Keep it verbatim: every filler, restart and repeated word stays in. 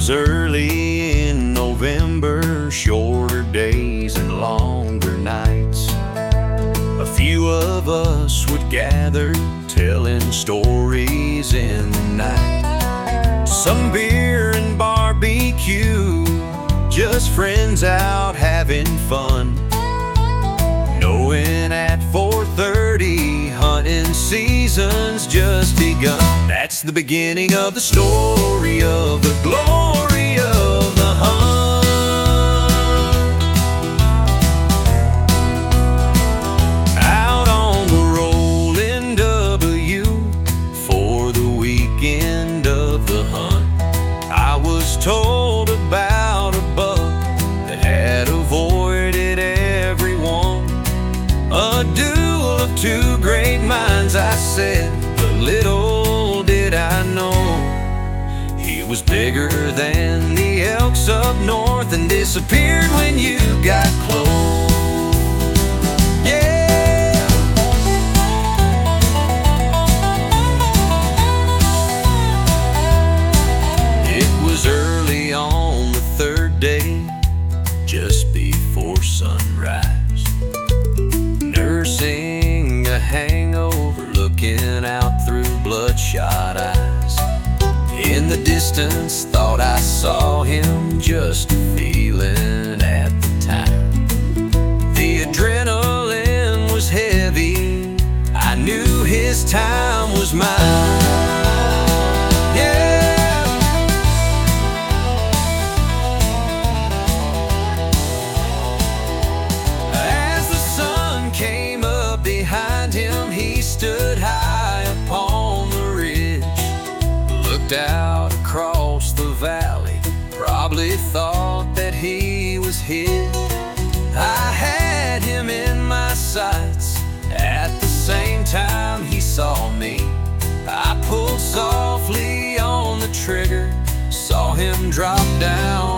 was early in November, shorter days and longer nights. A few of us would gather, telling stories in the night. Some beer and barbecue, just friends out having fun. Knowing at four thirty hunting season's just begun. That's the beginning of the story of the glory of the hunt. Out on the rolling W for the weekend of the hunt, I was told about a buck that had avoided everyone. A duel of two great minds, I said, but little did I know he was bigger than the elks up north and disappeared when you got close. Yeah. It was early on the third day, just before sunrise. Nursing a hangover, looking out through bloodshot eyes. In the distance, thought I saw him, just a feeling at the time. The adrenaline was heavy, I knew his time was mine. Stood high upon the ridge, looked out across the valley, probably thought that he was hid. I had him in my sights, at the same time he saw me. I pulled softly on the trigger, saw him drop down